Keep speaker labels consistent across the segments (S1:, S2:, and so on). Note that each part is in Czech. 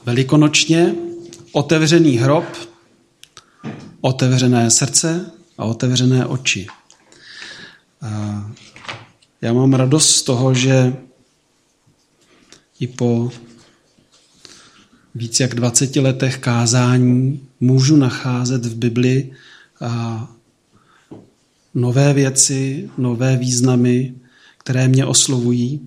S1: velikonočně otevřený hrob, otevřené srdce a otevřené oči. Já mám radost z toho, že i po víc jak 20 letech kázání můžu nacházet v Bibli nové věci, nové významy, které mě oslovují.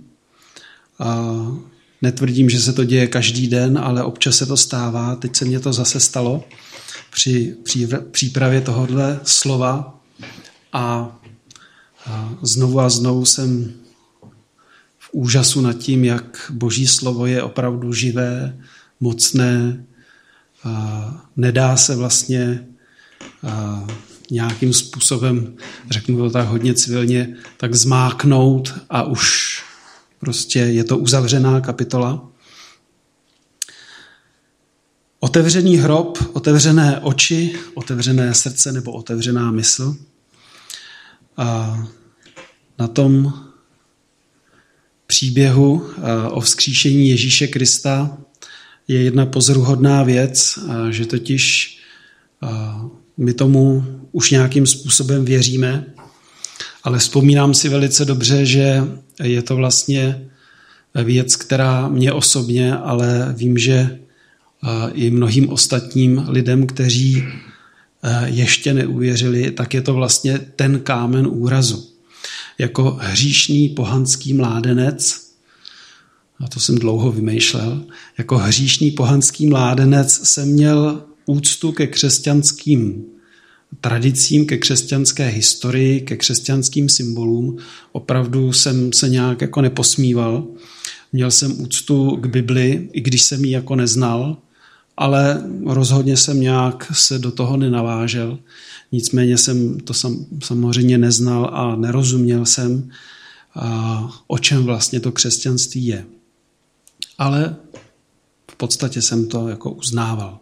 S1: Netvrdím, že se to děje každý den, ale občas se to stává. Teď se mně to zase stalo při přípravě tohohle slova a znovu a znovu jsem v úžasu nad tím, jak Boží slovo je opravdu živé, mocné, nedá se vlastně nějakým způsobem, řeknu to tak hodně civilně, tak zmáknout a už prostě je to uzavřená kapitola. Otevřený hrob, otevřené oči, otevřené srdce nebo otevřená mysl. A na tom příběhu o vzkříšení Ježíše Krista je jedna pozoruhodná věc, že totiž my tomu už nějakým způsobem věříme, ale vzpomínám si velice dobře, že je to vlastně věc, která mě osobně, ale vím, že i mnohým ostatním lidem, kteří ještě neuvěřili, tak je to vlastně ten kámen úrazu. Jako hříšný pohanský mládenec, a to jsem dlouho vymýšlel, jako hříšný pohanský mládenec jsem měl úctu ke křesťanským tradicím, ke křesťanské historii, ke křesťanským symbolům. Opravdu jsem se nějak jako neposmíval. Měl jsem úctu k Bibli, i když jsem ji jako neznal, ale rozhodně jsem nějak se do toho nenavážel. Nicméně jsem to samozřejmě neznal a nerozuměl jsem, o čem vlastně to křesťanství je. Ale v podstatě jsem to jako uznával.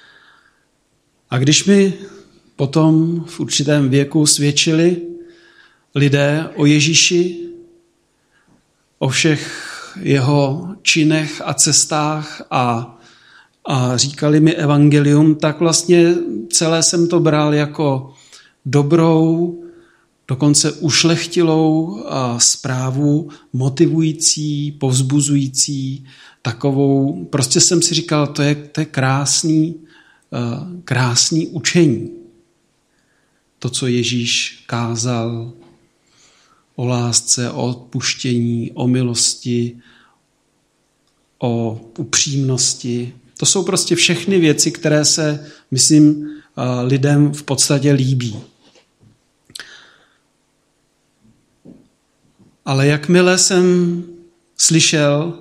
S1: A když mi potom v určitém věku svědčili lidé o Ježíši, o všech jeho činech a cestách a říkali mi evangelium, tak vlastně celé jsem to bral jako dobrou, dokonce ušlechtilou zprávu, motivující, povzbuzující, takovou, prostě jsem si říkal, to je krásný učení. To, co Ježíš kázal o lásce, o odpuštění, o milosti, o upřímnosti. To jsou prostě všechny věci, které se, myslím, lidem v podstatě líbí. Ale jakmile jsem slyšel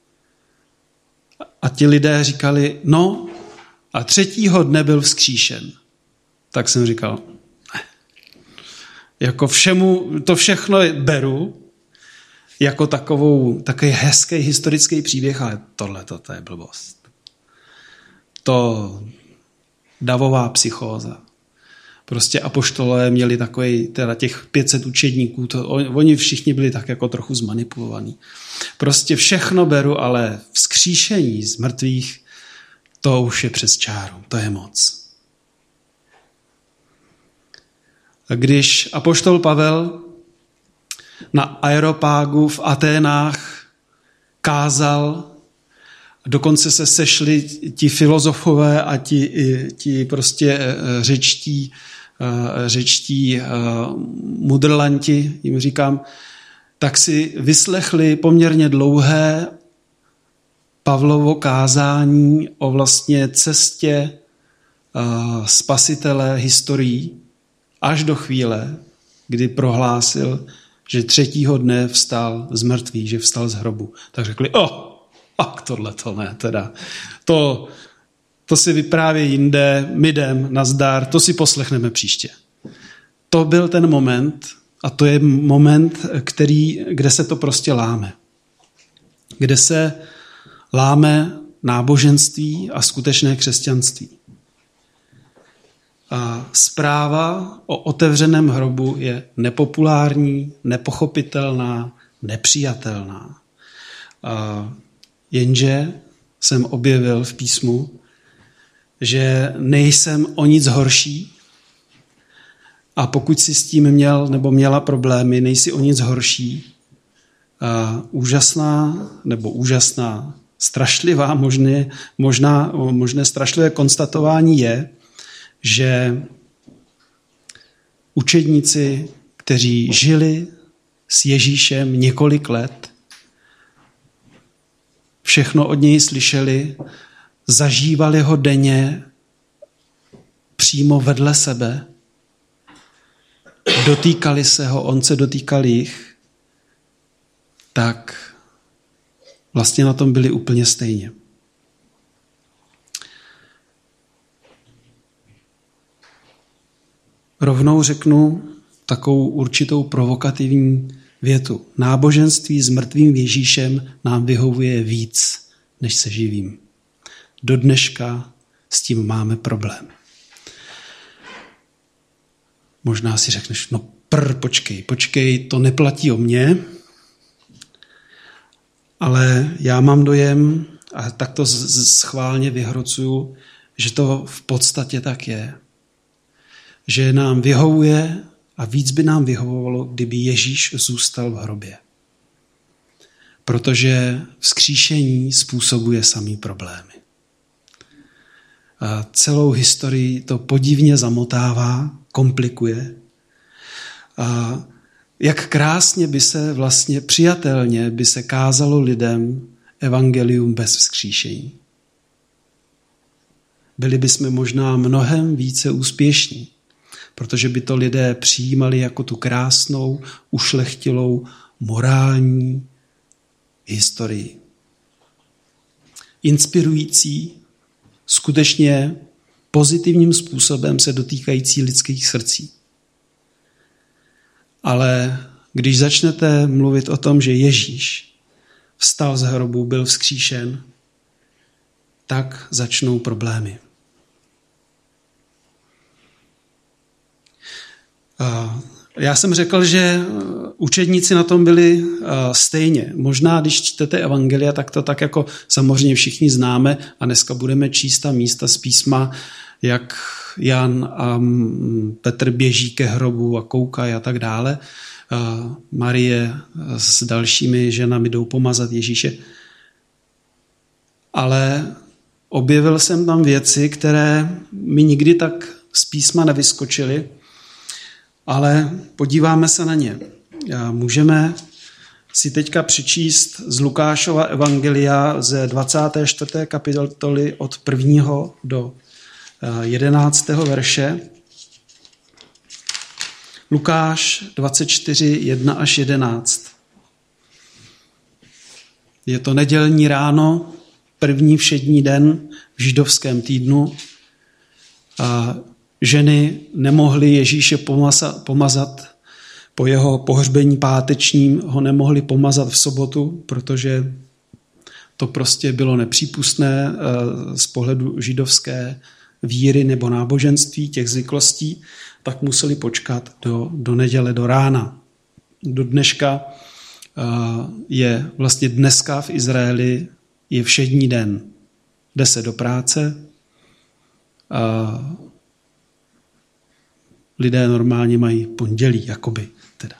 S1: a ti lidé říkali, no a 3. dne byl vzkříšen, tak jsem říkal, ne. Jako to všechno beru jako takový hezký historický příběh, ale to je blbost. To davová psychóza. Prostě apoštolové měli těch 500 učedníků, oni všichni byli tak jako trochu zmanipulovaní. Prostě všechno beru, ale vzkříšení z mrtvých, to už je přes čáru, to je moc. A když apoštol Pavel na Areopágu v Aténách kázal, dokonce se sešli ti filozofové a ti prostě řečtí mudrlanti, jim říkám, tak si vyslechli poměrně dlouhé Pavlovo kázání o vlastně cestě spasitele historií až do chvíle, kdy prohlásil, že 3. dne vstal z mrtvých, že vstal z hrobu. Tak řekli, tohleto ne, teda. To si vypráví jinde, my jdem, nazdar, to si poslechneme příště. To byl ten moment a to je moment, kde se to prostě láme. Kde se láme náboženství a skutečné křesťanství. A zpráva o otevřeném hrobu je nepopulární, nepochopitelná, nepřijatelná. Jenže jsem objevil v písmu, že nejsem o nic horší a pokud si s tím měl nebo měla problémy, nejsi o nic horší. A úžasná, strašlivá, možné strašlivé konstatování je, že učedníci, kteří žili s Ježíšem několik let, všechno od něj slyšeli, zažívali ho denně přímo vedle sebe, dotýkali se ho, on se dotýkal jich, tak vlastně na tom byli úplně stejně. Rovnou řeknu takovou určitou provokativní větu. Náboženství s mrtvým Ježíšem nám vyhovuje víc, než se živým. Do dneška s tím máme problém. Možná si řekneš, počkej, to neplatí o mně, ale já mám dojem, a tak to schválně vyhrocuju, že to v podstatě tak je. Že nám vyhovuje a víc by nám vyhovovalo, kdyby Ježíš zůstal v hrobě. Protože vzkříšení způsobuje samý problémy. A celou historii to podivně zamotává, komplikuje. A jak krásně by se vlastně přijatelně by se kázalo lidem evangelium bez vzkříšení. Byli bychom možná mnohem více úspěšní, protože by to lidé přijímali jako tu krásnou, ušlechtilou, morální historii. Inspirující, skutečně pozitivním způsobem se dotýkající lidských srdcí. Ale když začnete mluvit o tom, že Ježíš vstal z hrobu, byl vzkříšen, tak začnou problémy. Já jsem řekl, že učedníci na tom byli stejně. Možná, když čtete evangelia, tak to tak jako samozřejmě všichni známe a dneska budeme číst ta místa z písma, jak Jan a Petr běží ke hrobu a koukají a tak dále. Marie s dalšími ženami jdou pomazat Ježíše. Ale objevil jsem tam věci, které mi nikdy tak z písma nevyskočily, ale podíváme se na ně. Můžeme si teďka přečíst z Lukášova evangelia ze 24. kapitoly od 1. do 11. verše. Lukáš 24, 1 až 11. Je to nedělní ráno, první všední den v židovském týdnu. A ženy nemohly Ježíše pomazat po jeho pohřbení pátečním, ho nemohli pomazat v sobotu, protože to prostě bylo nepřípustné z pohledu židovské víry nebo náboženství, těch zvyklostí, tak museli počkat do neděle, do rána. Do dneška je vlastně dneska v Izraeli je všední den. Jde se do práce, lidé normálně mají pondělí, jakoby teda.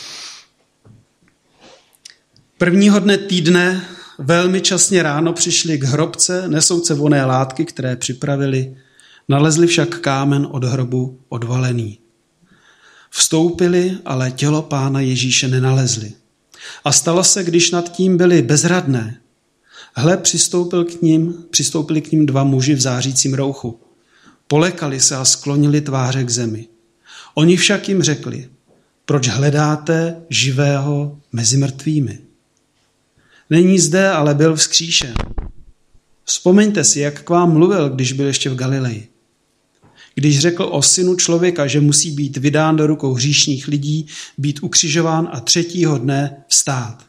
S1: Prvního dne týdne velmi časně ráno přišli k hrobce nesouce vonné látky, které připravili. Nalezli však kámen od hrobu odvalený. Vstoupili, ale tělo Pána Ježíše nenalezli. A stalo se, když nad tím byli bezradné. Hle, přistoupili k ním dva muži v zářícím rouchu. Polekali se a sklonili tváře k zemi. Oni však jim řekli, proč hledáte živého mezi mrtvými? Není zde, ale byl vzkříšen. Vzpomeňte si, jak k vám mluvil, když byl ještě v Galileji. Když řekl o synu člověka, že musí být vydán do rukou hříšných lidí, být ukřižován a třetího dne vstát.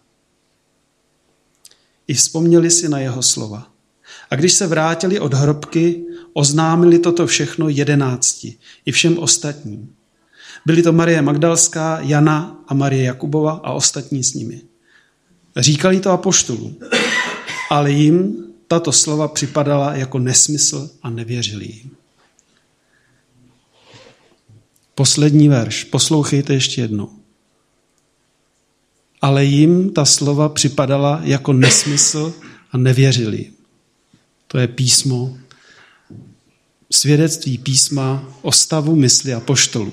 S1: I vzpomněli si na jeho slova. A když se vrátili od hrobky, oznámili toto všechno 11 i všem ostatním. Byly to Marie Magdalská, Jana a Marie Jakubova a ostatní s nimi. Říkali to apoštolům, ale jim tato slova připadala jako nesmysl a nevěřili jim. Poslední verš, poslouchejte ještě jednou. Ale jim ta slova připadala jako nesmysl a nevěřili jim. To je písmo, svědectví písma o stavu mysli apoštolů.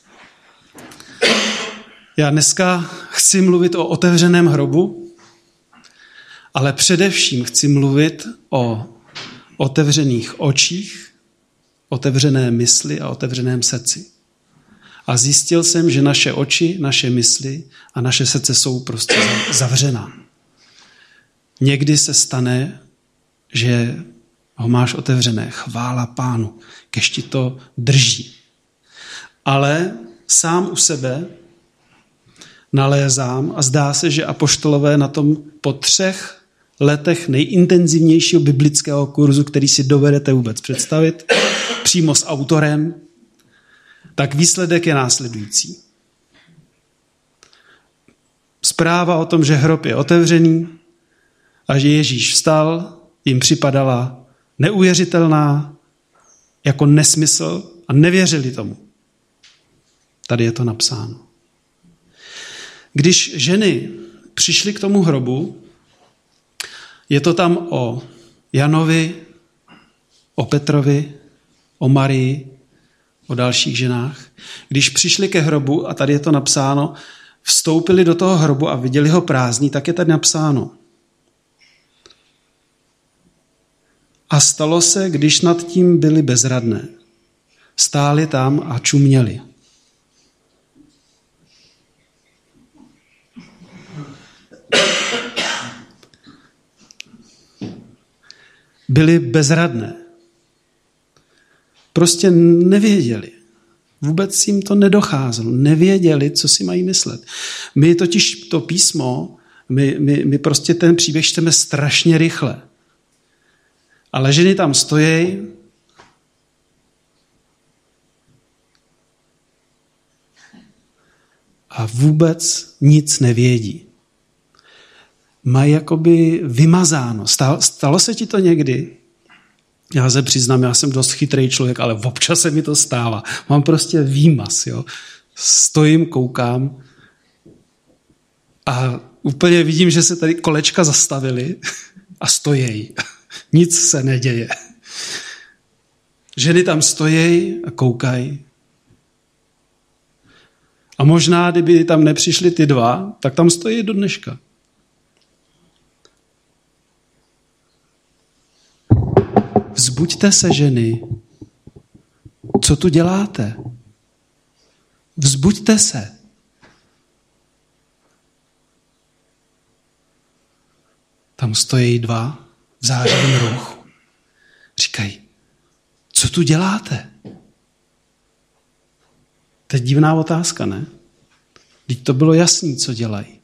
S1: Já dneska chci mluvit o otevřeném hrobu, ale především chci mluvit o otevřených očích, otevřené mysli a otevřeném srdci. A zjistil jsem, že naše oči, naše mysli a naše srdce jsou prostě zavřená. Někdy se stane, že ho máš otevřené. Chvála Pánu, kež ti to drží. Ale sám u sebe nalézám a zdá se, že apoštolové na tom po 3 letech nejintenzivnějšího biblického kurzu, který si dovedete vůbec představit, přímo s autorem, tak výsledek je následující. Zpráva o tom, že hrob je otevřený a že Ježíš vstal, jim připadala neuvěřitelná, jako nesmysl a nevěřili tomu. Tady je to napsáno. Když ženy přišly k tomu hrobu, je to tam o Janovi, o Petrovi, o Marii, o dalších ženách. Když přišli ke hrobu, a tady je to napsáno, vstoupili do toho hrobu a viděli ho prázdný, tak je tady napsáno. A stalo se, když nad tím byli bezradné. Stáli tam a čuměli. Byli bezradné. Prostě nevěděli. Vůbec jim to nedocházelo. Nevěděli, co si mají myslet. My totiž to písmo, my prostě ten příběh čteme strašně rychle. Ale ženy tam stojí a vůbec nic nevědí. Mají jakoby vymazáno. Stalo se ti to někdy? Já se přiznám, já jsem dost chytrý člověk, ale občas se mi to stává. Mám prostě výmaz, jo. Stojím, koukám a úplně vidím, že se tady kolečka zastavily a stojí. Nic se neděje. Ženy tam stojí a koukají. A možná, kdyby tam nepřišli ty 2, tak tam stojí do dneška. Vzbuďte se, ženy. Co tu děláte? Vzbuďte se. Tam stojí 2 v zářivém rouchu. Říkají, co tu děláte? To je divná otázka, ne? Vždyť to bylo jasný, co dělají.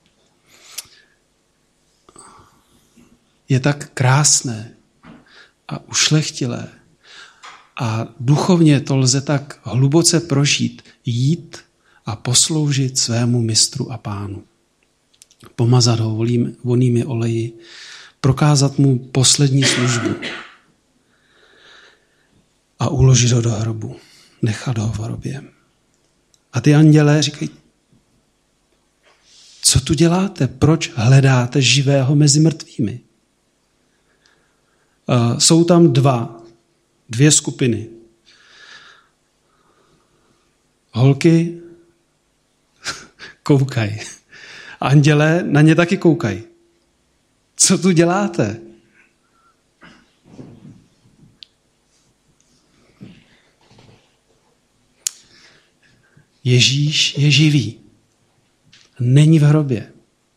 S1: Je tak krásné a ušlechtilé a duchovně to lze tak hluboce prožít, jít a posloužit svému mistru a pánu. Pomazat ho vonnými oleji, prokázat mu poslední službu a uložit ho do hrobu, nechat ho v hrobě. A ty andělé říkají, co tu děláte? Proč hledáte živého mezi mrtvými? Jsou tam 2 skupiny. Holky koukají. Andělé na ně taky koukají. Co tu děláte? Ježíš je živý. Není v hrobě.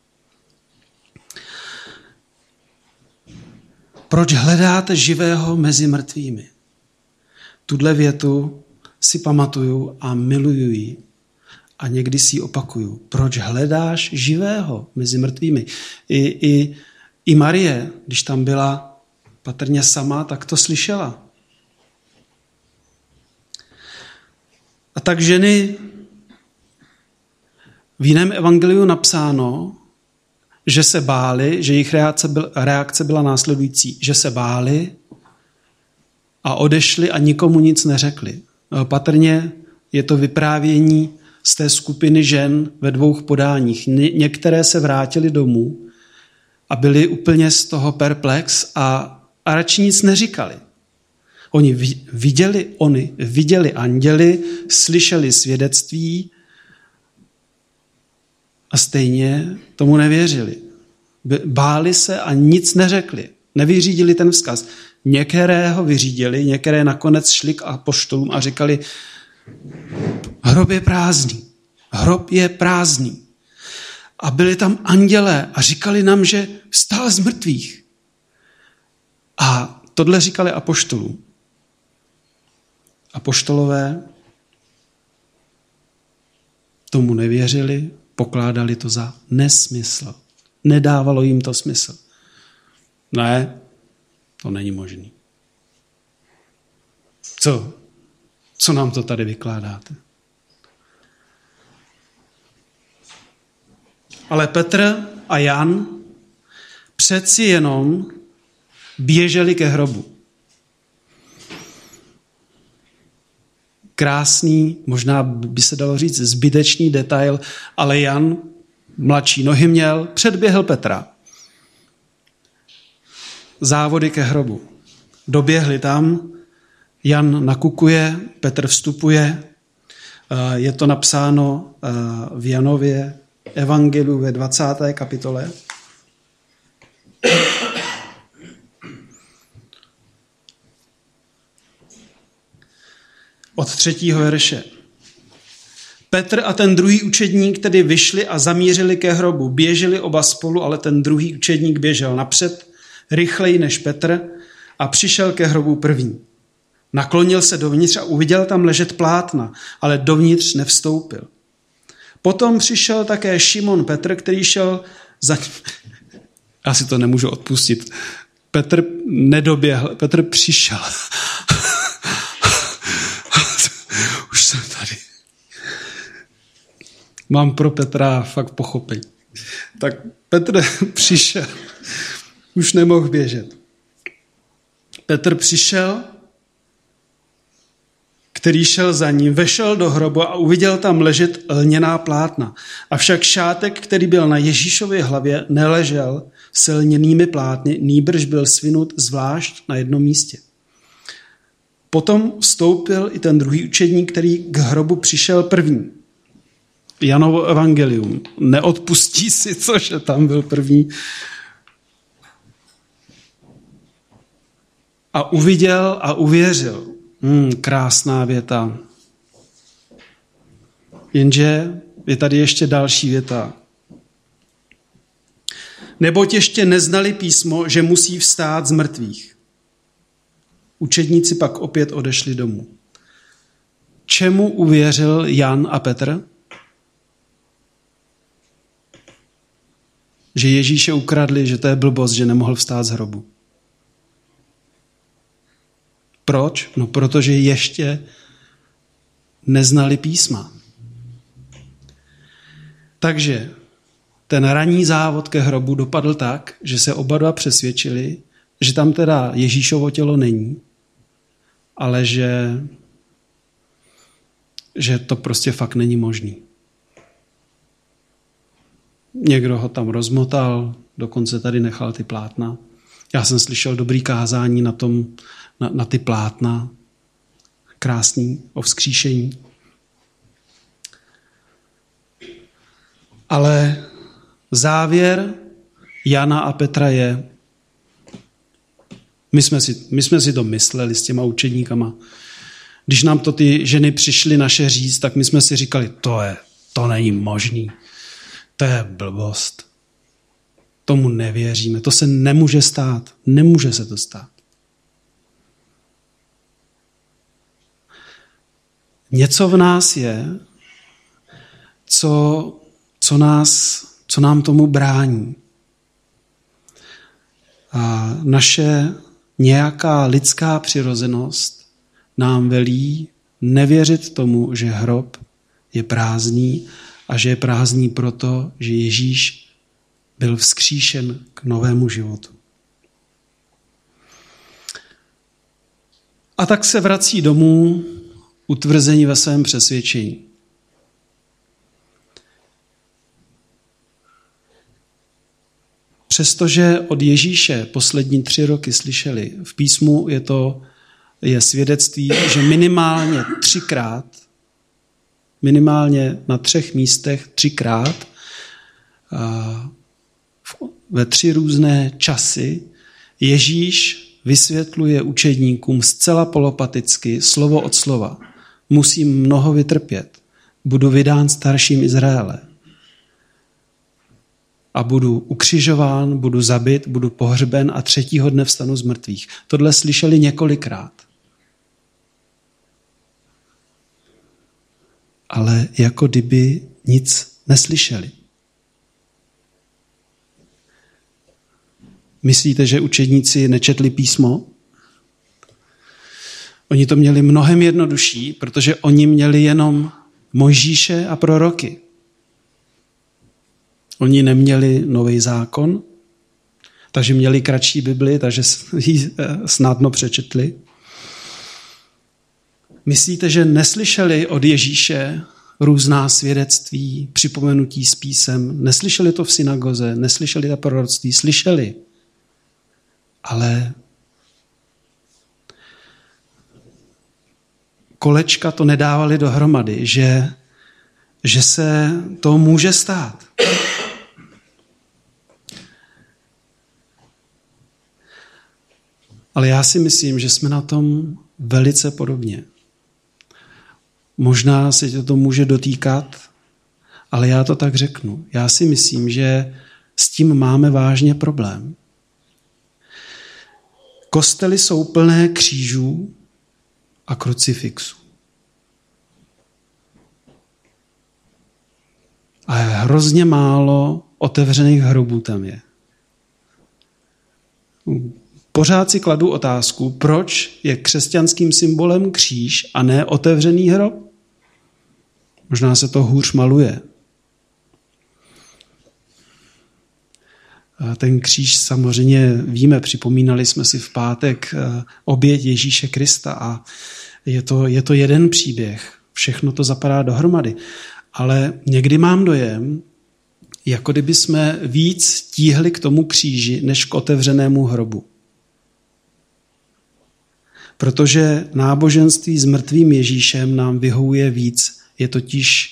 S1: Proč hledáte živého mezi mrtvými? Tuhle větu si pamatuju a miluju ji. A někdy si ji opakuju. Proč hledáš živého mezi mrtvými? I Marie, když tam byla patrně sama, tak to slyšela. A tak ženy, v jiném evangeliu napsáno, že se báli, že jejich reakce byla následující, že se báli a odešli a nikomu nic neřekli. Patrně je to vyprávění z té skupiny žen ve 2 podáních. Některé se vrátily domů a byli úplně z toho perplex a radši nic neříkali. Oni viděli anděly, slyšeli svědectví a stejně tomu nevěřili. Báli se a nic neřekli. Nevyřídili ten vzkaz. Některé ho vyřídili, některé nakonec šli k apoštolům a říkali, hrob je prázdný. Hrob je prázdný. A byli tam andělé a říkali nám, že vstal z mrtvých. A tohle říkali apoštolům. Apoštolové tomu nevěřili, pokládali to za nesmysl. Nedávalo jim to smysl. Ne, to není možný. Co nám to tady vykládáte? Ale Petr a Jan přeci jenom běželi ke hrobu. Krásný, možná by se dalo říct zbytečný detail, ale Jan, mladší nohy měl, předběhl Petra. Závody ke hrobu. Doběhli tam, Jan nakukuje, Petr vstupuje, je to napsáno v Janově evangeliu ve 20. kapitole. Od 3. verše. Petr a ten druhý učedník tedy vyšli a zamířili ke hrobu. Běželi oba spolu, ale ten druhý učedník běžel napřed, rychleji než Petr a přišel ke hrobu první. Naklonil se dovnitř a uviděl tam ležet plátna, ale dovnitř nevstoupil. Potom přišel také Šimon Petr, který šel za ním. Já si to nemůžu odpustit. Petr nedoběhl, Petr přišel. Už jsem tady. Mám pro Petra fakt pochopení. Tak Petr přišel. Už nemohl běžet. Petr přišel, který šel za ním, vešel do hrobu a uviděl tam ležet lněná plátna. Avšak šátek, který byl na Ježíšově hlavě, neležel s lněnými plátny, nýbrž byl svinut zvlášť na jednom místě. Potom vstoupil i ten druhý učedník, který k hrobu přišel první. Janovo evangelium. Neodpustí si, cože tam byl první. A uviděl a uvěřil. Krásná věta. Jenže je tady ještě další věta. Neboť ještě neznali písmo, že musí vstát z mrtvých. Učedníci pak opět odešli domů. Čemu uvěřil Jan a Petr? Že Ježíše ukradli, že to je blbost, že nemohl vstát z hrobu. Proč? No, protože ještě neznali písma. Takže ten ranní závod ke hrobu dopadl tak, že se oba dva přesvědčili, že tam teda Ježíšovo tělo není, ale že to prostě fakt není možný. Někdo ho tam rozmotal, dokonce tady nechal ty plátna. Já jsem slyšel dobrý kázání na ty plátna. Krásný, o vzkříšení. Ale závěr Jana a Petra je, my jsme si to mysleli s těma učedníkama. Když nám to ty ženy přišly naše říct, tak my jsme si říkali, to není možný. To je blbost. Tomu nevěříme. To se nemůže stát. Nemůže se to stát. Něco v nás je, co nám tomu brání. A naše nějaká lidská přirozenost nám velí nevěřit tomu, že hrob je prázdný a že je prázdný proto, že Ježíš byl vzkříšen k novému životu. A tak se vrací domů utvrzení ve svém přesvědčení. Přestože od Ježíše poslední 3 roky slyšeli, v písmu je svědectví, že minimálně na 3 místech 3krát ve 3 různé časy Ježíš vysvětluje učedníkům zcela polopaticky, slovo od slova. Musím mnoho vytrpět. Budu vydán starším Izraele. A budu ukřižován, budu zabit, budu pohřben a 3. dne vstanu z mrtvých. Tohle slyšeli několikrát. Ale jako kdyby nic neslyšeli. Myslíte, že učedníci nečetli písmo? Oni to měli mnohem jednodušší, protože oni měli jenom Mojžíše a proroky. Oni neměli nový zákon, takže měli kratší Bibli, takže ji snadno přečetli. Myslíte, že neslyšeli od Ježíše různá svědectví, připomenutí z písem? Neslyšeli to v synagoze, neslyšeli ta proroctví? Slyšeli. Ale kolečka to nedávali dohromady, že se to může stát. Ale já si myslím, že jsme na tom velice podobně. Možná se tě to může dotýkat, ale já to tak řeknu. Já si myslím, že s tím máme vážně problém. Kostely jsou plné křížů a krucifixů. A hrozně málo otevřených hrobů tam je. Pořád si kladu otázku, proč je křesťanským symbolem kříž a ne otevřený hrob? Možná se to hůř maluje. Ten kříž samozřejmě víme, připomínali jsme si v pátek oběť Ježíše Krista a je to jeden příběh. Všechno to zapadá dohromady. Ale někdy mám dojem, jako kdyby jsme víc tíhli k tomu kříži, než k otevřenému hrobu. Protože náboženství s mrtvým Ježíšem nám vyhovuje víc. Je totiž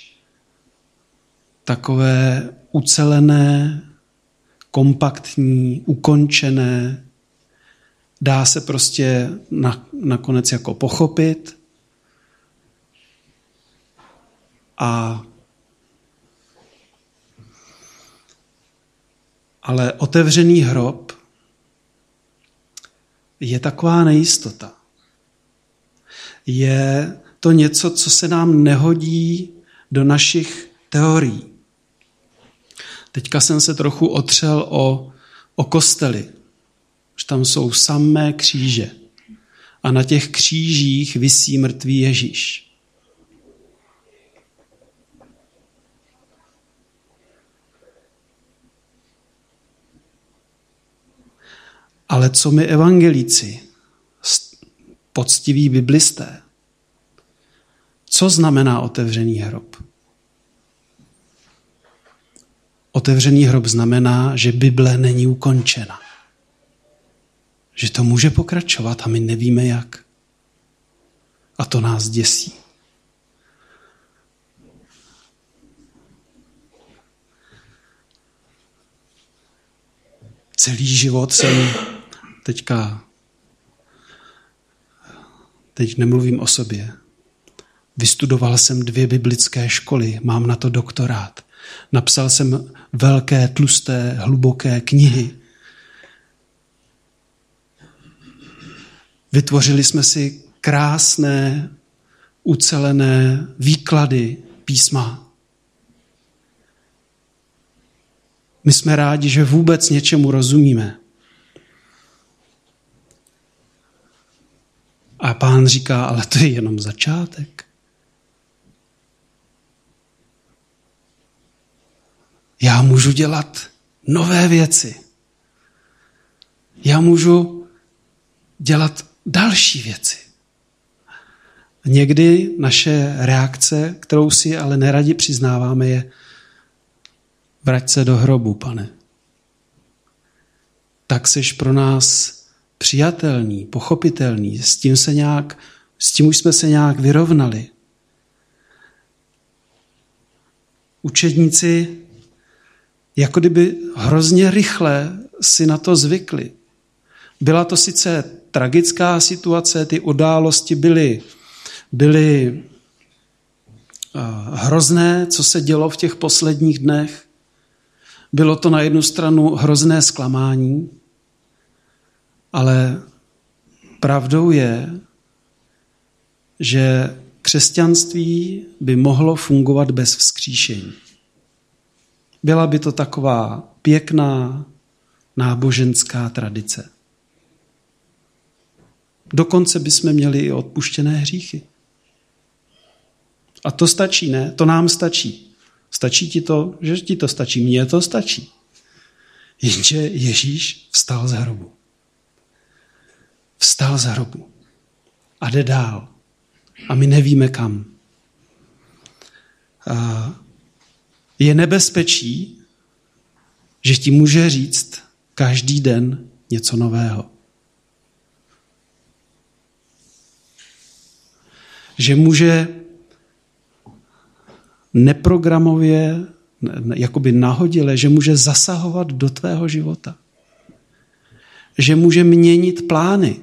S1: takové ucelené, kompaktní, ukončené. Dá se prostě nakonec jako pochopit. Ale otevřený hrob je taková nejistota. Je to něco, co se nám nehodí do našich teorií. Teďka jsem se trochu otřel o kostely, že tam jsou samé kříže a na těch křížích visí mrtvý Ježíš. Ale co my evangelíci, poctiví biblisté, co znamená otevřený hrob? Otevřený hrob znamená, že Bible není ukončena. Že to může pokračovat a my nevíme jak. A to nás děsí. Celý život jsem teď nemluvím o sobě. Vystudoval jsem 2 biblické školy, mám na to doktorát. Napsal jsem velké, tlusté, hluboké knihy. Vytvořili jsme si krásné, ucelené výklady písma. My jsme rádi, že vůbec něčemu rozumíme. A Pán říká, ale to je jenom začátek. Já můžu dělat nové věci. Já můžu dělat další věci. Někdy naše reakce, kterou si ale neradi přiznáváme, je vrať se do hrobu, Pane. Tak seš pro nás přijatelný, pochopitelný, s tím už jsme se nějak vyrovnali. Učedníci jako kdyby hrozně rychle si na to zvykli. Byla to sice tragická situace, ty události byly hrozné, co se dělo v těch posledních dnech. Bylo to na jednu stranu hrozné zklamání, ale pravdou je, že křesťanství by mohlo fungovat bez vzkříšení. Byla by to taková pěkná náboženská tradice. Dokonce bychom měli i odpuštěné hříchy. A to stačí, ne? To nám stačí. Stačí ti to, že ti to stačí? Mně to stačí. Jenže Ježíš vstal z hrobu. Vstal z hrobu. A jde dál. A my nevíme kam. Je nebezpečí, že ti může říct každý den něco nového. Že může neprogramově, jakoby nahodile, že může zasahovat do tvého života. Že může měnit plány.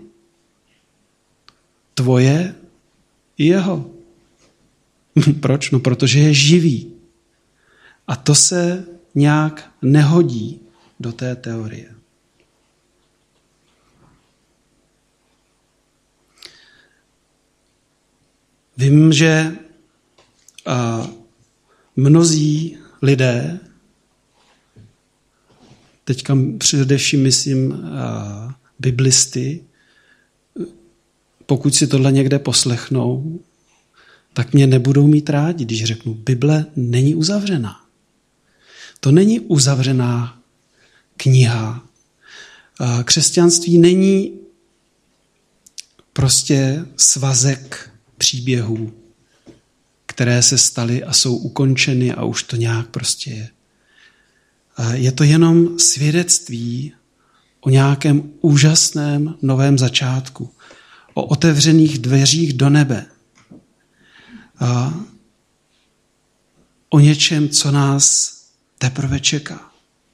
S1: Tvoje i jeho. Proč? No, protože je živý. A to se nějak nehodí do té teorie. Vím, že mnozí lidé, teďka především myslím biblisty, pokud si tohle někde poslechnou, tak mě nebudou mít rádi, když řeknu, Bible není uzavřená. To není uzavřená kniha. Křesťanství není prostě svazek příběhů, které se staly a jsou ukončeny a už to nějak prostě je. Je to jenom svědectví o nějakém úžasném novém začátku, o otevřených dveřích do nebe, o něčem, co nás teprve čeká.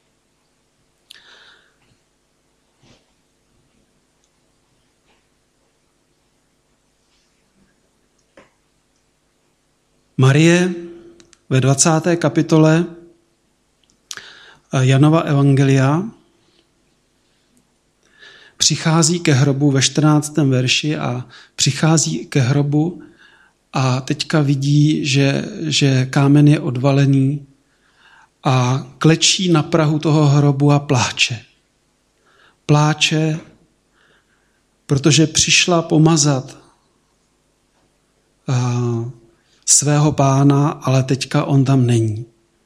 S1: Marie ve 20. kapitole Janova evangelia přichází ke hrobu ve 14. verši a přichází ke hrobu a teďka vidí, že kámen je odvalený a klečí na prahu toho hrobu a pláče. Pláče, protože přišla pomazat svého pána, ale teďka on tam není.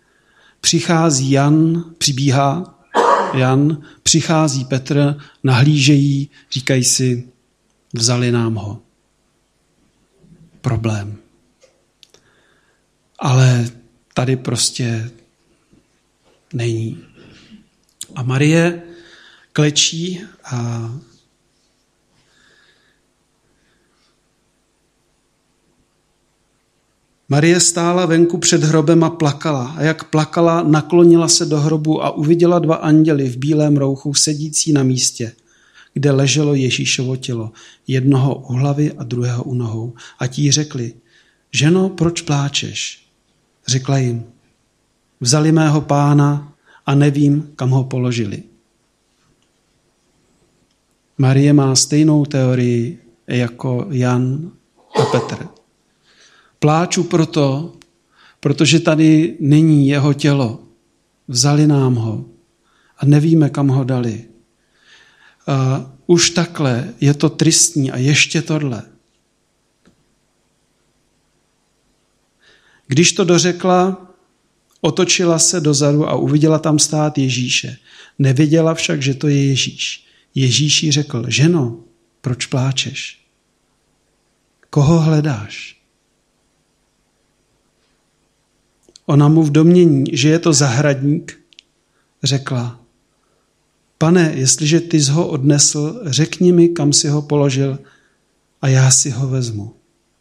S1: Přibíhá Jan, přichází Petr, nahlížejí, říkají si, vzali nám ho. Problém. Ale tady prostě není. A Marie klečí a Marie stála venku před hrobem a plakala. A jak plakala, naklonila se do hrobu a uviděla 2 anděly v bílém rouchu sedící na místě, kde leželo Ježíšovo tělo, jednoho u hlavy a druhého u nohou. A ti řekli, ženo, proč pláčeš? Řekla jim, vzali mého pána a nevím, kam ho položili. Marie má stejnou teorii jako Jan a Petr. Pláču protože tady není jeho tělo. Vzali nám ho a nevíme, kam ho dali. Už takhle je to tristní a ještě tohle. Když to dořekla, Otočila se dozadu a uviděla tam stát Ježíše. Nevěděla však, že to je Ježíš. Ježíš jí řekl: ženo, proč pláčeš? Koho hledáš? Ona mu v domnění, že je to zahradník, řekla: Pane, jestliže ty jsi ho odnesl, řekni mi, kam jsi ho položil a já si ho vezmu.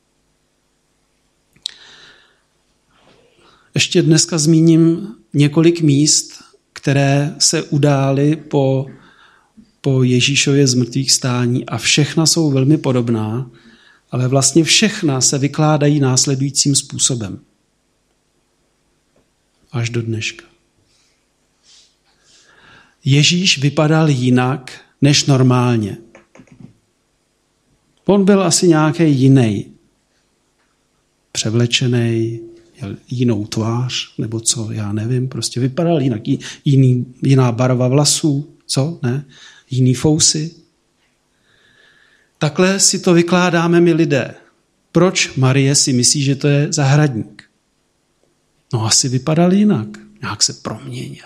S1: Ještě dneska zmíním několik míst, které se udály po Ježíšově zmrtvých stání a všechna jsou velmi podobná, ale vlastně všechna se vykládají následujícím způsobem. Až do dneška. Ježíš vypadal jinak než normálně. On byl asi nějaký jiný. Převlečený, měl jinou tvář, nebo co, já nevím, prostě vypadal jinak. Jiná barva vlasů, co, ne? Jiný fousy. Takhle si to vykládáme my lidé. Proč Marie si myslí, že to je zahradník? No asi vypadal jinak. Nějak se proměnil.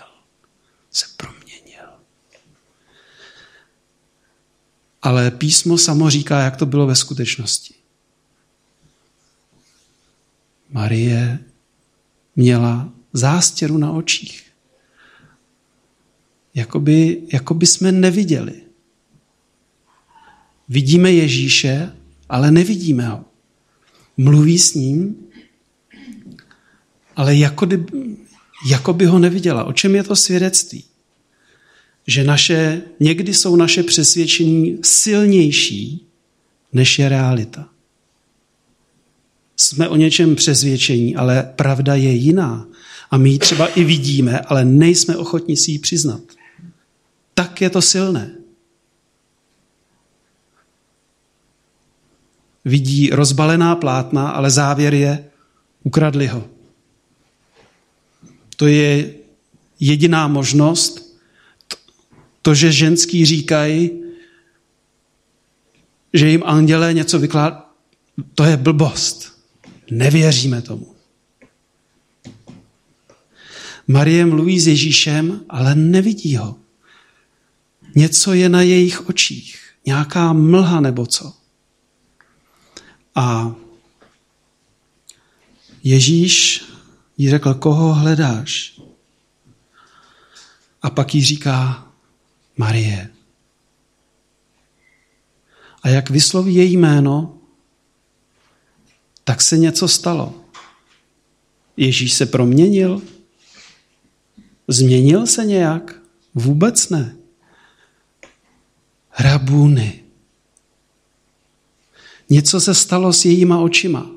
S1: Ale písmo samo říká, jak to bylo ve skutečnosti. Marie měla zástěru na očích. Jakoby jsme neviděli. Vidíme Ježíše, ale nevidíme ho. Mluví s ním, ale jako by ho neviděla. O čem je to svědectví? Že někdy jsou naše přesvědčení silnější, než je realita. Jsme o něčem přesvědčení, ale pravda je jiná. A my ji třeba i vidíme, ale nejsme ochotni si ji přiznat. Tak je to silné. Vidí rozbalená plátna, ale závěr je: ukradli ho. To je jediná možnost. To, že ženský říkají, že jim andělé něco vykládají, to je blbost. Nevěříme tomu. Marie mluví s Ježíšem, ale nevidí ho. Něco je na jejich očích. Nějaká mlha nebo co. A Ježíš jí řekl: koho hledáš? A pak jí říká: Marie. A jak vysloví její jméno, tak se něco stalo. Ježíš se proměnil? Změnil se nějak? Vůbec ne. Rabuni. Něco se stalo s jejíma očima.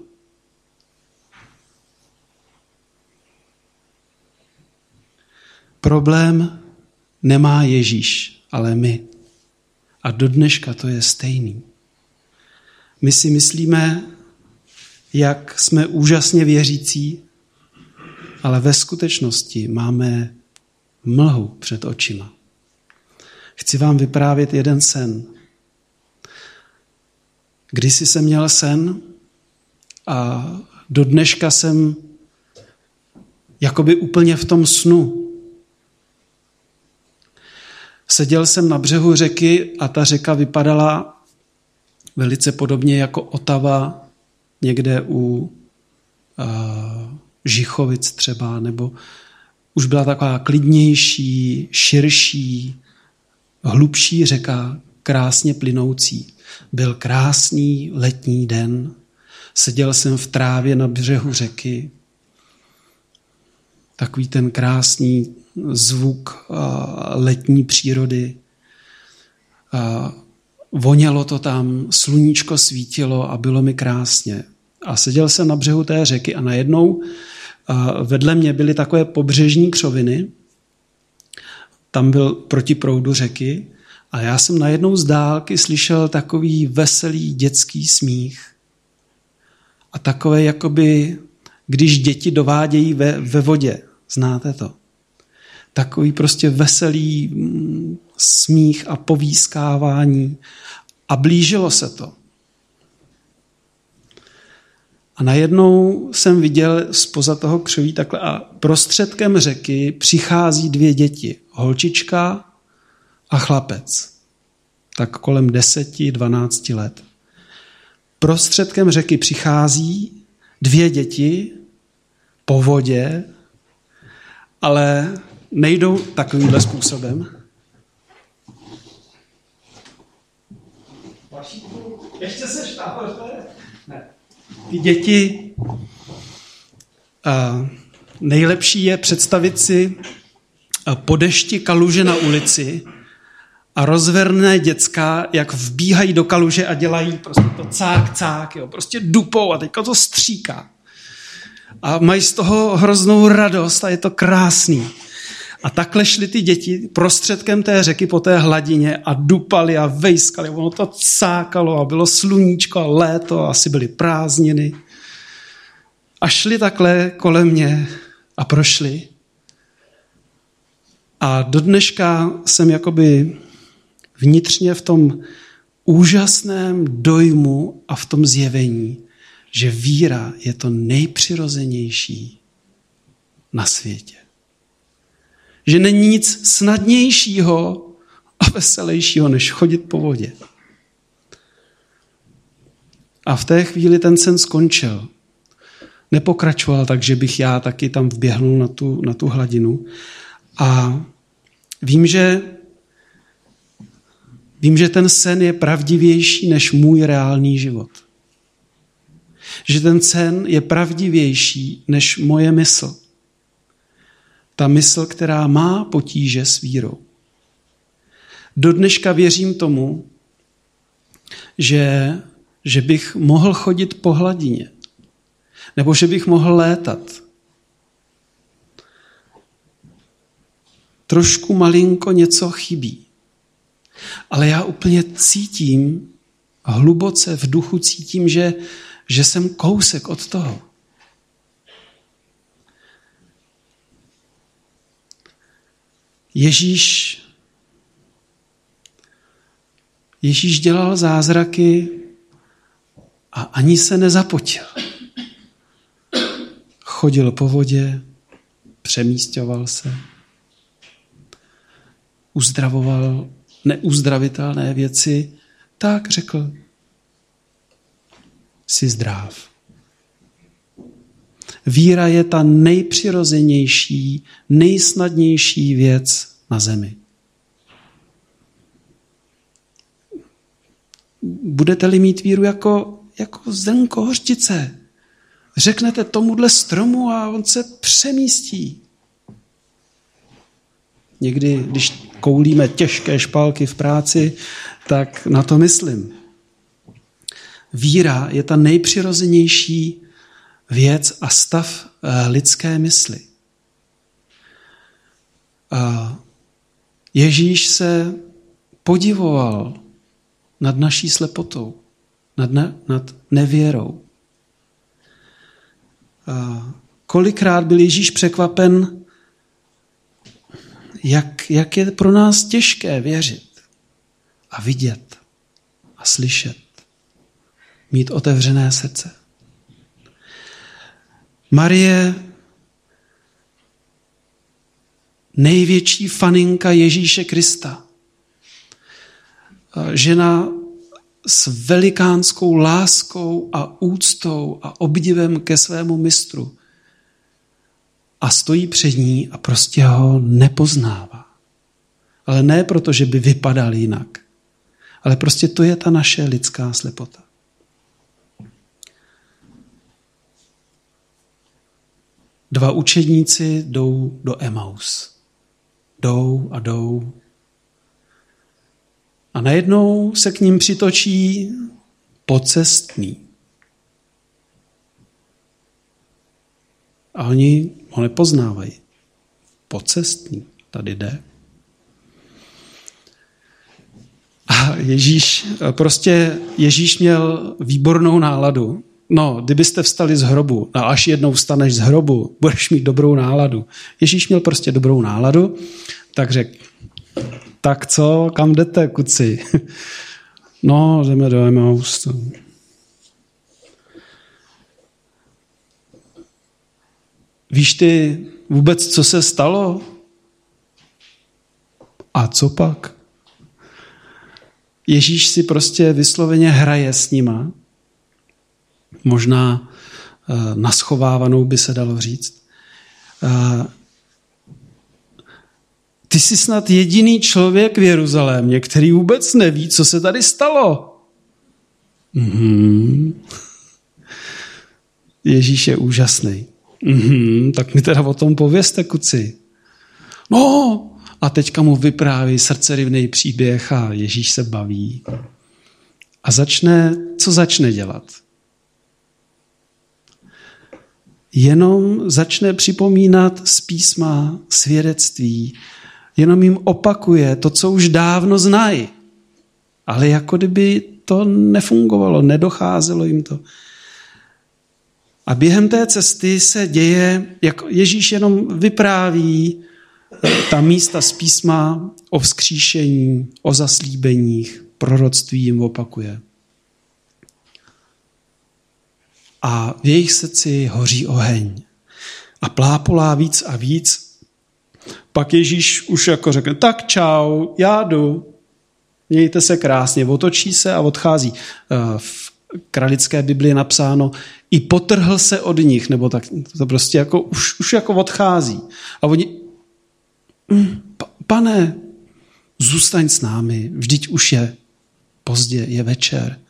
S1: Problém nemá Ježíš, ale my. A do dneška to je stejný. My si myslíme, jak jsme úžasně věřící, ale ve skutečnosti máme mlhu před očima. Chci vám vyprávět jeden sen. Kdysi jsem měl sen a do dneška jsem jakoby úplně v tom snu. Seděl jsem na břehu řeky a ta řeka vypadala velice podobně jako Otava někde u Žichovic třeba, nebo už byla taková klidnější, širší, hlubší řeka, krásně plynoucí. Byl krásný letní den, seděl jsem v trávě na břehu řeky, takový ten krásný zvuk letní přírody. Vonělo to tam, sluníčko svítilo a bylo mi krásně. A seděl jsem na břehu té řeky a najednou vedle mě byly takové pobřežní křoviny. Tam byl proti proudu řeky a já jsem najednou z dálky slyšel takový veselý dětský smích. A takové jakoby, když děti dovádějí ve vodě. Znáte to? Takový prostě veselý smích a povískávání. A blížilo se to. A najednou jsem viděl zpoza toho křoví takhle a prostředkem řeky přichází 2 děti. Holčička a chlapec. Tak kolem 10-12 let. Prostředkem řeky přichází 2 děti po vodě, ale nejdou takovýmhle způsobem. Ještě seš nahoře? Ne. Ty děti, nejlepší je představit si po dešti kaluže na ulici a rozverné děcka, jak vbíhají do kaluže a dělají prostě to cák, jo, prostě dupou a teďka to stříká. A mají z toho hroznou radost a je to krásný. A takhle šly ty děti prostředkem té řeky po té hladině a dupali a vejskali. Ono to cákalo a bylo sluníčko a léto a asi byly prázdniny. A šli takhle kolem mě a prošli. A do dneška jsem jakoby vnitřně v tom úžasném dojmu a v tom zjevení, že víra je to nejpřirozenější na světě. Že není nic snadnějšího a veselějšího, než chodit po vodě. A v té chvíli ten sen skončil. Nepokračoval tak, že bych já taky tam vběhnul na tu hladinu. A vím, že ten sen je pravdivější než můj reálný život. Že ten sen je pravdivější než moje mysl. Ta mysl, která má potíže s vírou. Do dneška věřím tomu, že bych mohl chodit po hladině. Nebo že bych mohl létat. Trošku malinko něco chybí. Ale já úplně cítím, hluboce v duchu cítím, že jsem kousek od toho. Ježíš dělal zázraky a ani se nezapotil. Chodil po vodě, přemísťoval se, uzdravoval neuzdravitelné věci, tak řekl, jsi zdrav. Víra je ta nejpřirozenější, nejsnadnější věc na zemi. Budete-li mít víru jako zrnko hořčice, řeknete tomuhle stromu a on se přemístí. Někdy, když koulíme těžké špalky v práci, tak na to myslím. Víra je ta nejpřirozenější věc a stav lidské mysli. Ježíš se podivoval nad naší slepotou, nad nevěrou. Kolikrát byl Ježíš překvapen, jak je pro nás těžké věřit a vidět a slyšet, mít otevřené srdce. Marie, největší faninka Ježíše Krista, žena s velikánskou láskou a úctou a obdivem ke svému mistru a stojí před ní a prostě ho nepoznává. Ale ne proto, že by vypadal jinak, ale prostě to je ta naše lidská slepota. Dva učedníci jdou do Emaus. Jdou. A najednou se k ním přitočí pocestný. A oni ho nepoznávají. Pocestný tady jde. A Ježíš měl výbornou náladu. No, kdybyste vstali z hrobu, a až jednou vstaneš z hrobu, budeš mít dobrou náladu. Ježíš měl prostě dobrou náladu, tak řekl, tak co, kam jdete, kuci? No, jdeme do Emaus. víš ty vůbec, co se stalo? A co pak? Ježíš si prostě vysloveně hraje s nima. Možná naschovávanou by se dalo říct. Ty jsi snad jediný člověk v Jeruzalémě, který vůbec neví, co se tady stalo. Ježíš je úžasný. Tak mi teda o tom povězte, kuci. No, a teďka mu vypráví srdcerivný příběh a Ježíš se baví. A co začne dělat? Jenom začne připomínat z písma svědectví, jenom jim opakuje to, co už dávno znají. Ale jako kdyby to nefungovalo, nedocházelo jim to. A během té cesty se děje, jak Ježíš jenom vypráví ta místa z písma o vzkříšení, o zaslíbeních, proroctví jim opakuje. A v jejich srdci hoří oheň. A plápolá víc a víc. Pak Ježíš už jako řekne, tak čau, já jdu. Mějte se krásně, otočí se a odchází. V kralické Bibli je napsáno, i potrhl se od nich, nebo tak, to prostě jako už jako odchází. A oni, pane, zůstaň s námi, vždyť už je pozdě, je večer.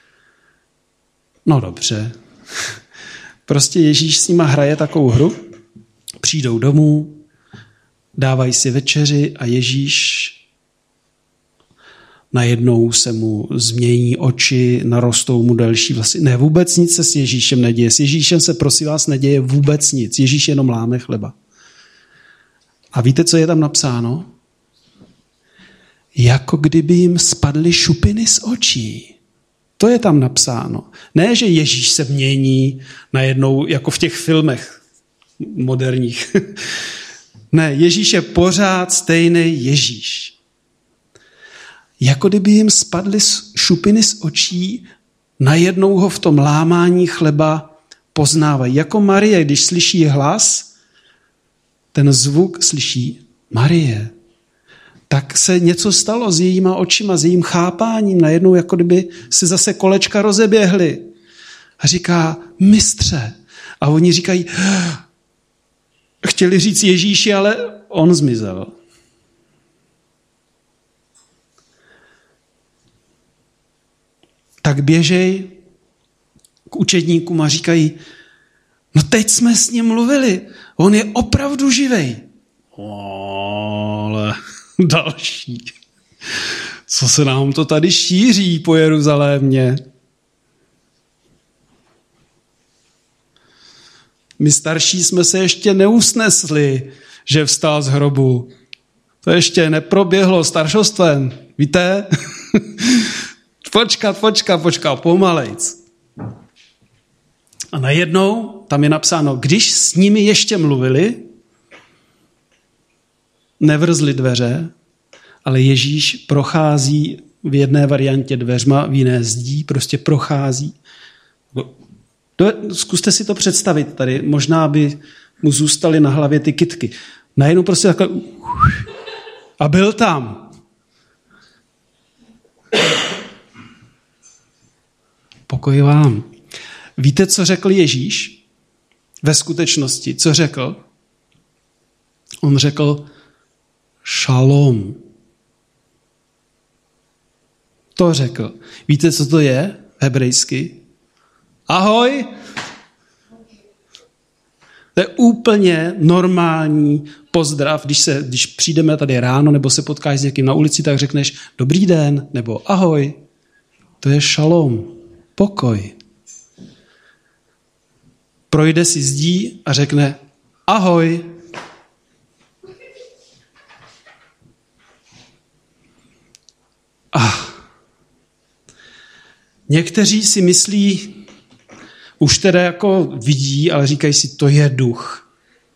S1: No dobře. Prostě Ježíš s nima hraje takovou hru, přijdou domů, dávají si večeři a Ježíš najednou se mu změní oči, narostou mu další vlasy. Ne, vůbec nic se s Ježíšem neděje. S Ježíšem se, prosím vás, neděje vůbec nic. Ježíš jenom láme chleba. A víte, co je tam napsáno? Jako kdyby jim spadly šupiny z očí. To je tam napsáno. Ne, že Ježíš se mění najednou, jako v těch filmech moderních. Ne, Ježíš je pořád stejný Ježíš. Jako kdyby jim spadly šupiny z očí, najednou ho v tom lámání chleba poznávají. Jako Marie, když slyší hlas, ten zvuk slyší Marie. Tak se něco stalo s jejíma očima, s jejím chápáním. Najednou jako kdyby se zase kolečka rozeběhly. A říká, mistře. A oni říkají, chtěli říct Ježíši, ale on zmizel. Tak běžej k učedníkům a říkají, no teď jsme s ním mluvili, on je opravdu živej. Ale další. Co se nám to tady šíří po Jeruzalémě? My starší jsme se ještě neusnesli, že vstal z hrobu. To ještě neproběhlo staršostvem. Víte? Počkat, pomalejc. A najednou tam je napsáno, když s nimi ještě mluvili, nevrzli dveře, ale Ježíš prochází v jedné variantě dveřma, v jiné zdí, prostě prochází. Zkuste si to představit tady, možná by mu zůstaly na hlavě ty kytky. Najednou prostě takhle a byl tam. Pokoj vám. Víte, co řekl Ježíš? Ve skutečnosti, co řekl? On řekl šalom. To řekl. Víte, co to je hebrejsky? Ahoj. To je úplně normální pozdrav. Když přijdeme tady ráno nebo se potkáš s někým na ulici, tak řekneš dobrý den nebo ahoj. To je šalom. Pokoj. Projde si zdí a řekne ahoj. Někteří si myslí, už teda jako vidí, ale říkají si, to je duch.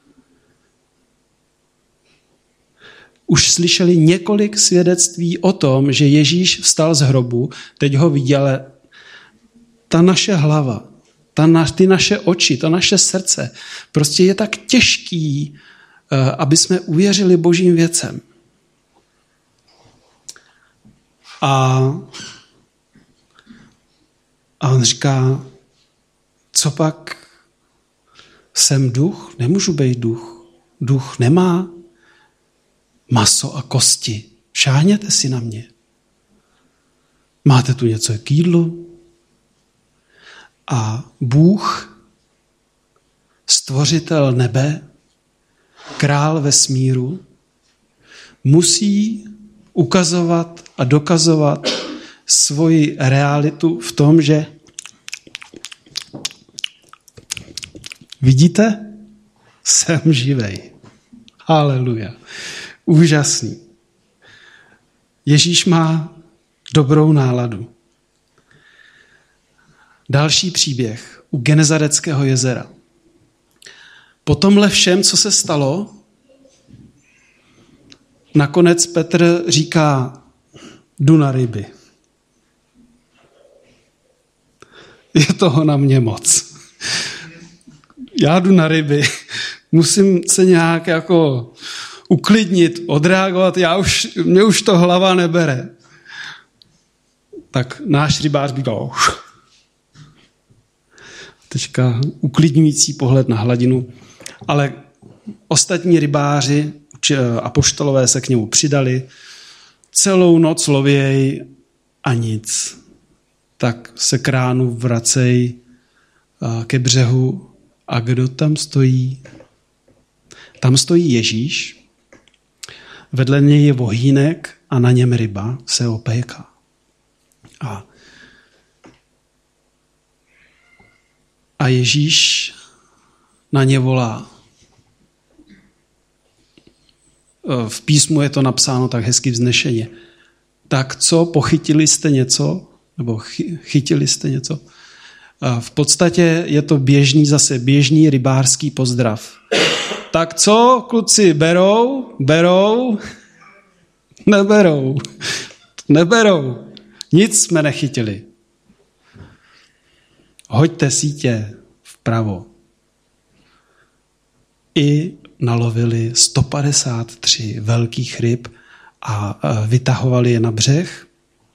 S1: Už slyšeli několik svědectví o tom, že Ježíš vstal z hrobu, teď ho vidí, ale ta naše hlava, ty naše oči, to naše srdce prostě je tak těžký, aby jsme uvěřili božím věcem. A on říká, co pak jsem duch? Nemůžu být duch. Duch nemá maso a kosti. Šáhněte si na mě. Máte tu něco k jídlu? A Bůh, stvořitel nebe, král vesmíru, musí ukazovat a dokazovat svoji realitu v tom, že vidíte? Jsem živej. Haleluja. Úžasný. Ježíš má dobrou náladu. Další příběh u Genezareckého jezera. Po tomhle všem, co se stalo, nakonec Petr říká, jdu na ryby. Je toho na mě moc. Já jdu na ryby. Musím se nějak jako uklidnit, odreagovat. Mě už to hlava nebere. Tak náš rybář by dal. Teďka uklidňující pohled na hladinu. Ale ostatní rybáři, apoštolové se k němu přidali. Celou noc lověj a nic. Tak se kránu vracej ke břehu. A kdo tam stojí? Tam stojí Ježíš, vedle něj je vohýnek a na něm ryba se opéká. A Ježíš na ně volá. V písmu je to napsáno tak hezky vznešeně. Tak co, pochytili jste něco? Nebo chytili jste něco? V podstatě je to běžný rybářský pozdrav. Tak co, kluci, berou? Neberou. Nic jsme nechytili. Hoďte sítě vpravo. I nalovili 153 velkých ryb a vytahovali je na břeh.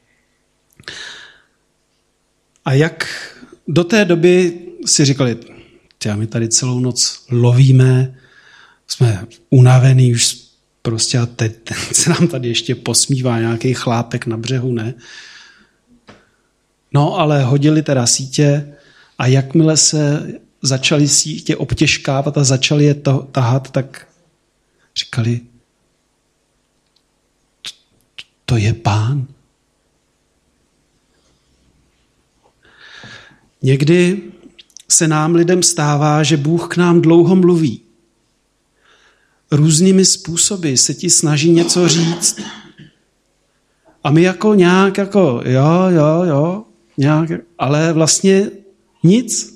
S1: A jak do té doby si říkali, my tady celou noc lovíme, jsme unavený už prostě a teď se nám tady ještě posmívá nějaký chlápek na břehu, ne? No, ale hodili teda sítě a jakmile se začali sítě obtěžkávat a začali je tahat, tak říkali, to je Pán. Někdy se nám lidem stává, že Bůh k nám dlouho mluví. Různými způsoby se ti snaží něco říct. A my nějak jo, nějak, ale vlastně nic.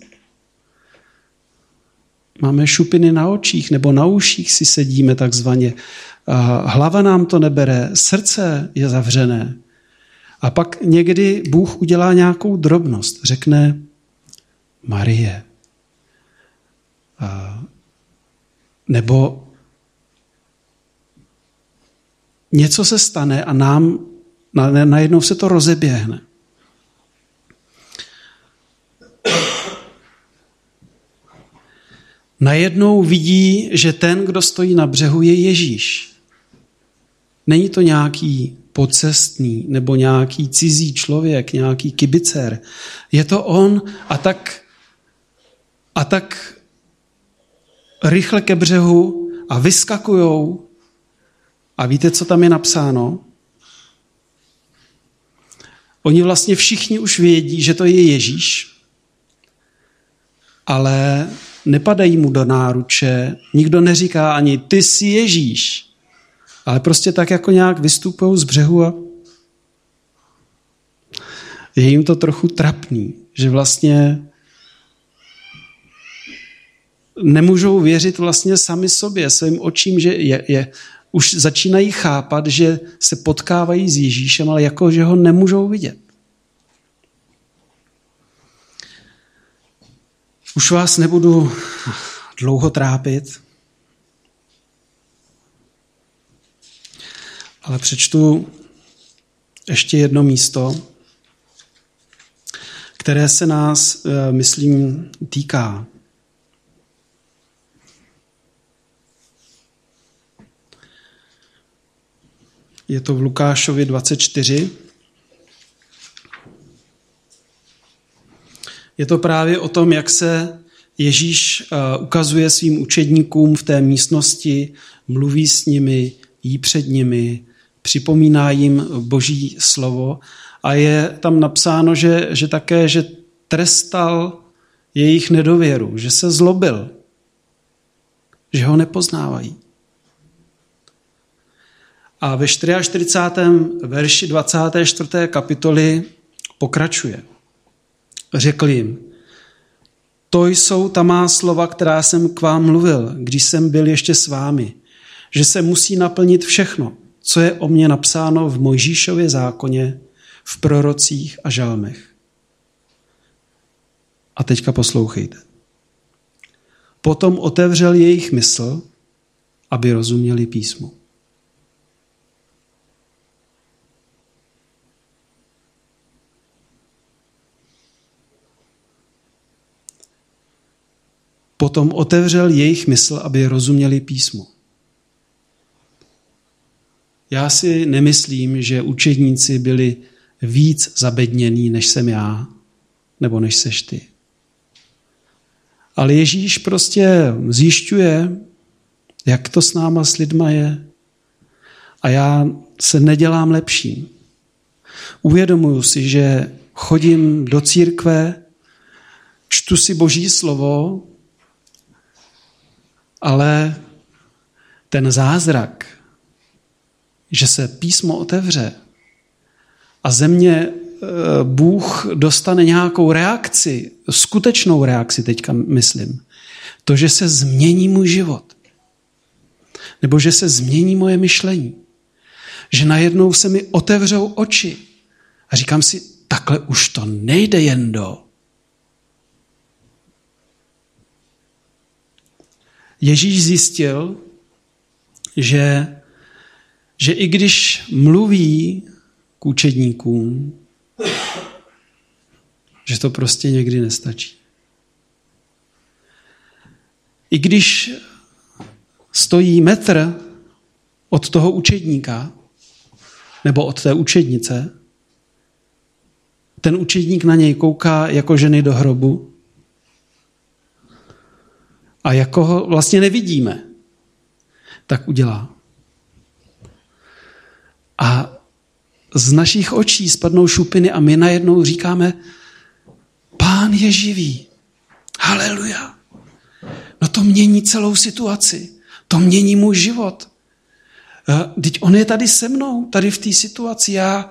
S1: Máme šupiny na očích nebo na uších si sedíme takzvaně. Hlava nám to nebere, srdce je zavřené. A pak někdy Bůh udělá nějakou drobnost. Řekne Marie. Nebo něco se stane a nám najednou se to rozeběhne. Najednou vidí, že ten, kdo stojí na břehu, je Ježíš. Není to nějaký pocestný nebo nějaký cizí člověk, nějaký kibicer. Je to on a tak rychle ke břehu a vyskakujou. A víte, co tam je napsáno? Oni vlastně všichni už vědí, že to je Ježíš, ale nepadají mu do náruče, nikdo neříká ani ty jsi Ježíš, ale prostě tak jako nějak vystupují z břehu a je jim to trochu trapný, že vlastně nemůžou věřit vlastně sami sobě, svým očím, že už začínají chápat, že se potkávají s Ježíšem, ale jako, že ho nemůžou vidět. Už vás nebudu dlouho trápit, ale přečtu ještě jedno místo, které se nás, myslím, týká. Je to v Lukášovi 24. Je to právě o tom, jak se Ježíš ukazuje svým učedníkům v té místnosti, mluví s nimi, jí před nimi, připomíná jim Boží slovo a je tam napsáno, že také, že trestal jejich nedověru, že se zlobil, že ho nepoznávají. A ve 44. verši 24. kapitoly pokračuje. Řekl jim, to jsou ta má slova, která jsem k vám mluvil, když jsem byl ještě s vámi, že se musí naplnit všechno, co je o mně napsáno v Mojžíšově zákoně, v prorocích a žalmech. A teďka poslouchejte. Potom otevřel jejich mysl, aby rozuměli písmu. Potom otevřel jejich mysl, aby rozuměli písmu. Já si nemyslím, že učedníci byli víc zabednění, než jsem já, nebo než seš ty. Ale Ježíš prostě zjišťuje, jak to s náma s lidma je. A já se nedělám lepším. Uvědomuju si, že chodím do církve, čtu si Boží slovo, ale ten zázrak, že se písmo otevře a ze mě Bůh dostane nějakou reakci, skutečnou reakci teďka myslím, to, že se změní můj život, nebo že se změní moje myšlení, že najednou se mi otevřou oči a říkám si, takhle už to nejde Jendo. Ježíš zjistil, že i když mluví k učedníkům, že to prostě někdy nestačí. I když stojí metr od toho učedníka nebo od té učednice, ten učedník na něj kouká jako ženy do hrobu a jako ho vlastně nevidíme, tak udělá. A z našich očí spadnou šupiny a my najednou říkáme, Pán je živý. Haleluja. No to mění celou situaci. To mění můj život. Vždyť on je tady se mnou, tady v té situaci. Já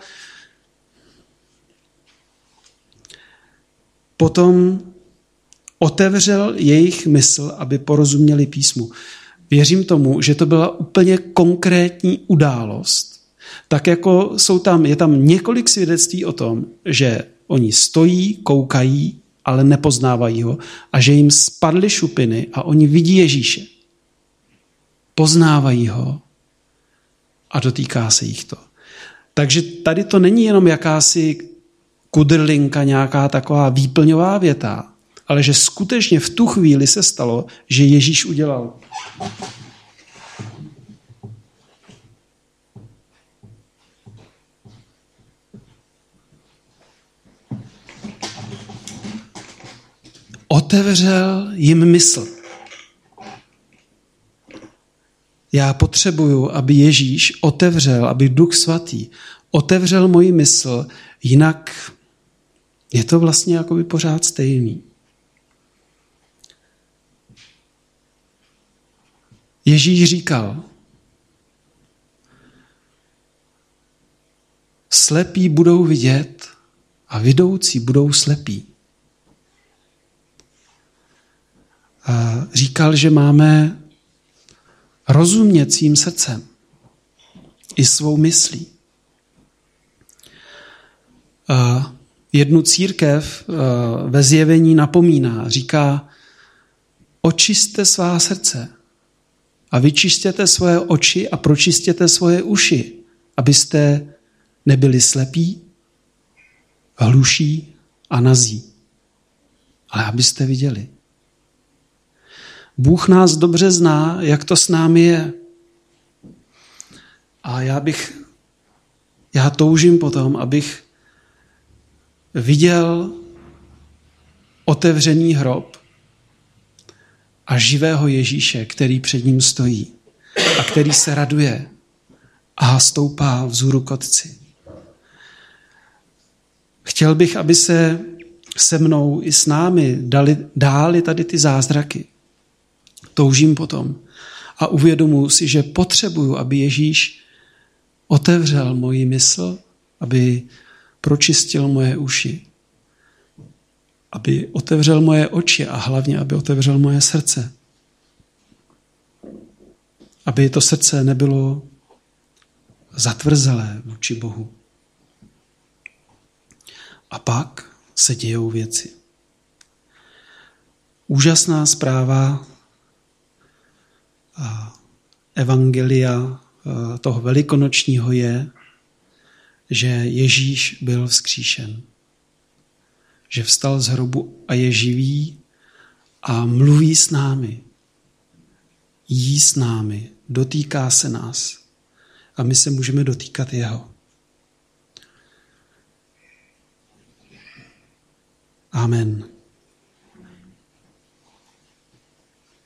S1: potom otevřel jejich mysl, aby porozuměli písmu. Věřím tomu, že to byla úplně konkrétní událost. Tak jako je tam několik svědectví o tom, že oni stojí, koukají, ale nepoznávají ho a že jim spadly šupiny a oni vidí Ježíše. Poznávají ho a dotýká se jich to. Takže tady to není jenom jakási kudrlinka, nějaká taková výplňová věta, ale že skutečně v tu chvíli se stalo, že Ježíš udělal. Otevřel jim mysl. Já potřebuju, aby Ježíš otevřel, aby Duch Svatý otevřel moji mysl, jinak je to vlastně jakoby pořád stejný. Ježíš říkal, slepí budou vidět a vidoucí budou slepí. A říkal, že máme rozumět svým srdcem i svou myslí. A jednu církev ve Zjevení napomíná. Říká, očisťte svá srdce a vyčistěte svoje oči a pročistěte svoje uši, abyste nebyli slepí, hluší a nazí, ale abyste viděli. Bůh nás dobře zná, jak to s námi je. A já toužím potom, abych viděl otevřený hrob a živého Ježíše, který před ním stojí a který se raduje a stoupá vzhůru k Otci. Chtěl bych, aby se mnou i s námi dály tady ty zázraky. Toužím potom a uvědomuji si, že potřebuju, aby Ježíš otevřel moji mysl, aby pročistil moje uši, aby otevřel moje oči a hlavně, aby otevřel moje srdce. Aby to srdce nebylo zatvrzelé vůči Bohu. A pak se dějou věci. Úžasná zpráva evangelia toho velikonočního je, že Ježíš byl vzkříšen. Že vstal z hrobu a je živý a mluví s námi. Jí s námi, dotýká se nás a my se můžeme dotýkat jeho. Amen.